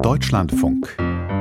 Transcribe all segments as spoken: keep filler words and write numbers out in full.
Deutschlandfunk.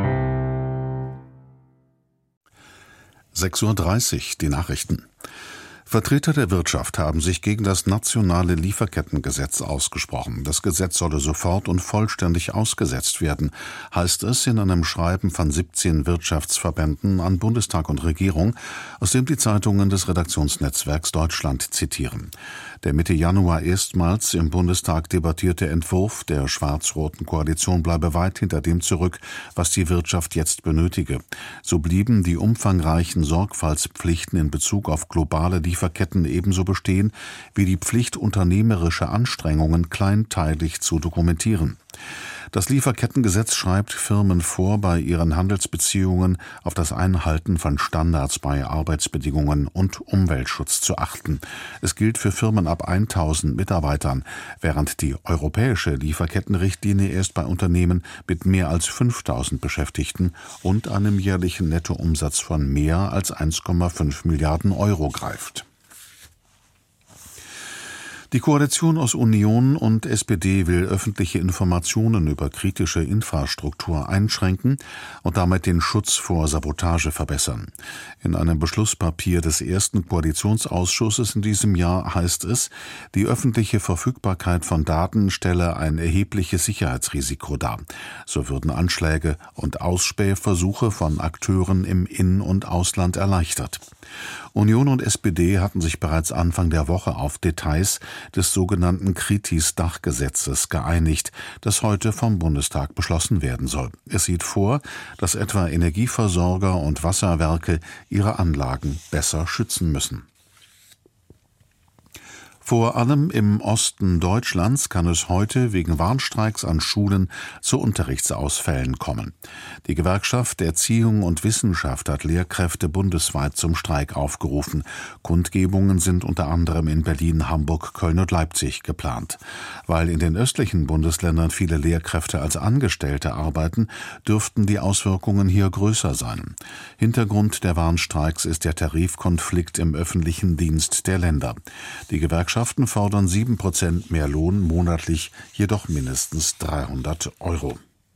sechs Uhr dreißig, die Nachrichten. Vertreter der Wirtschaft haben sich gegen das nationale Lieferkettengesetz ausgesprochen. Das Gesetz solle sofort und vollständig ausgesetzt werden, heißt es in einem Schreiben von siebzehn Wirtschaftsverbänden an Bundestag und Regierung, aus dem die Zeitungen des Redaktionsnetzwerks Deutschland zitieren. Der Mitte Januar erstmals im Bundestag debattierte Entwurf der schwarz-roten Koalition bleibe weit hinter dem zurück, was die Wirtschaft jetzt benötige. So blieben die umfangreichen Sorgfaltspflichten in Bezug auf globale Lieferketten ebenso bestehen wie die Pflicht, unternehmerische Anstrengungen kleinteilig zu dokumentieren. Das Lieferkettengesetz schreibt Firmen vor, bei ihren Handelsbeziehungen auf das Einhalten von Standards bei Arbeitsbedingungen und Umweltschutz zu achten. Es gilt für Firmen ab tausend Mitarbeitern, während die europäische Lieferkettenrichtlinie erst bei Unternehmen mit mehr als fünftausend Beschäftigten und einem jährlichen Nettoumsatz von mehr als eins Komma fünf Milliarden Euro greift. Die Koalition aus Union und S P D will öffentliche Informationen über kritische Infrastruktur einschränken und damit den Schutz vor Sabotage verbessern. In einem Beschlusspapier des ersten Koalitionsausschusses in diesem Jahr heißt es, die öffentliche Verfügbarkeit von Daten stelle ein erhebliches Sicherheitsrisiko dar. So würden Anschläge und Ausspähversuche von Akteuren im In- und Ausland erleichtert. Union und S P D hatten sich bereits Anfang der Woche auf Details des sogenannten Kritis-Dachgesetzes geeinigt, das heute vom Bundestag beschlossen werden soll. Es sieht vor, dass etwa Energieversorger und Wasserwerke ihre Anlagen besser schützen müssen. Vor allem im Osten Deutschlands kann es heute wegen Warnstreiks an Schulen zu Unterrichtsausfällen kommen. Die Gewerkschaft Erziehung und Wissenschaft hat Lehrkräfte bundesweit zum Streik aufgerufen. Kundgebungen sind unter anderem in Berlin, Hamburg, Köln und Leipzig geplant. Weil in den östlichen Bundesländern viele Lehrkräfte als Angestellte arbeiten, dürften die Auswirkungen hier größer sein. Hintergrund der Warnstreiks ist der Tarifkonflikt im öffentlichen Dienst der Länder. Die Gewerkschaft fordern sieben Prozent mehr Lohn, monatlich jedoch mindestens dreihundert Euro.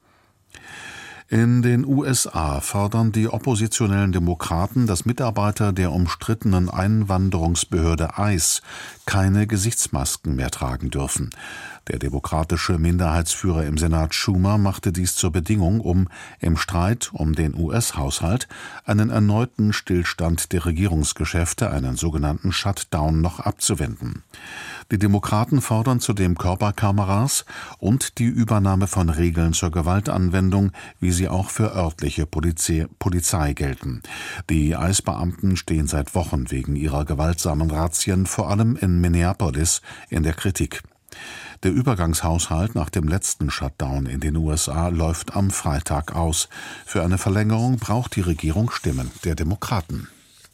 In den U S A fordern die oppositionellen Demokraten, dass Mitarbeiter der umstrittenen Einwanderungsbehörde ICE keine Gesichtsmasken mehr tragen dürfen. Der demokratische Minderheitsführer im Senat Schumer machte dies zur Bedingung, um im Streit um den U S-Haushalt einen erneuten Stillstand der Regierungsgeschäfte, einen sogenannten Shutdown, noch abzuwenden. Die Demokraten fordern zudem Körperkameras und die Übernahme von Regeln zur Gewaltanwendung, wie sie auch für örtliche Polizei, Polizei gelten. Die ICE-Beamten stehen seit Wochen wegen ihrer gewaltsamen Razzien vor allem in Minneapolis in der Kritik. Der Übergangshaushalt nach dem letzten Shutdown in den U S A läuft am Freitag aus. Für eine Verlängerung braucht die Regierung Stimmen der Demokraten.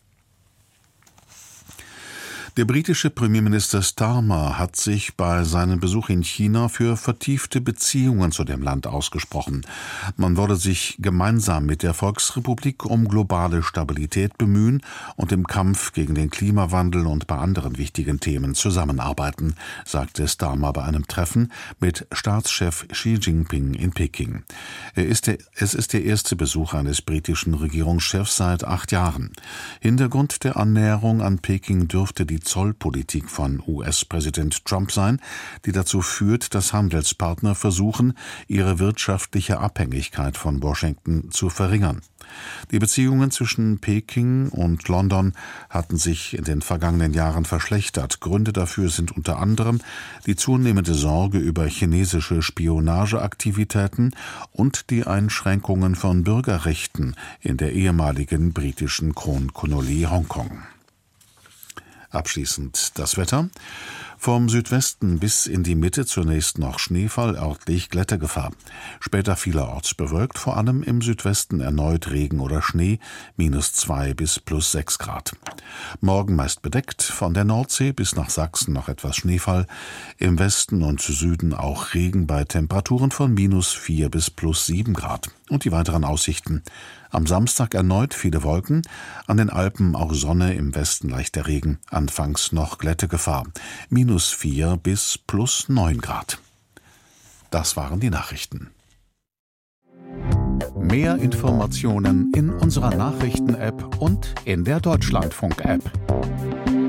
Der britische Premierminister Starmer hat sich bei seinem Besuch in China für vertiefte Beziehungen zu dem Land ausgesprochen. Man wolle sich gemeinsam mit der Volksrepublik um globale Stabilität bemühen und im Kampf gegen den Klimawandel und bei anderen wichtigen Themen zusammenarbeiten, sagte Starmer bei einem Treffen mit Staatschef Xi Jinping in Peking. Er ist der, es ist der erste Besuch eines britischen Regierungschefs seit acht Jahren. Hintergrund der Annäherung an Peking dürfte die Zollpolitik von U S-Präsident Trump sein, die dazu führt, dass Handelspartner versuchen, ihre wirtschaftliche Abhängigkeit von Washington zu verringern. Die Beziehungen zwischen Peking und London hatten sich in den vergangenen Jahren verschlechtert. Gründe dafür sind unter anderem die zunehmende Sorge über chinesische Spionageaktivitäten und die Einschränkungen von Bürgerrechten in der ehemaligen britischen Kronkolonie Hongkong. Abschließend das Wetter. Vom Südwesten bis in die Mitte zunächst noch Schneefall, örtlich Glättegefahr. Später vielerorts bewölkt, vor allem im Südwesten erneut Regen oder Schnee, minus zwei bis plus sechs Grad. Morgen meist bedeckt, von der Nordsee bis nach Sachsen noch etwas Schneefall. Im Westen und Süden auch Regen bei Temperaturen von minus vier bis plus sieben Grad. Und die weiteren Aussichten. Am Samstag erneut viele Wolken, an den Alpen auch Sonne, im Westen leichter Regen, anfangs noch Glättegefahr, minus vier bis plus neun Grad. Das waren die Nachrichten. Mehr Informationen in unserer Nachrichten-App und in der Deutschlandfunk-App.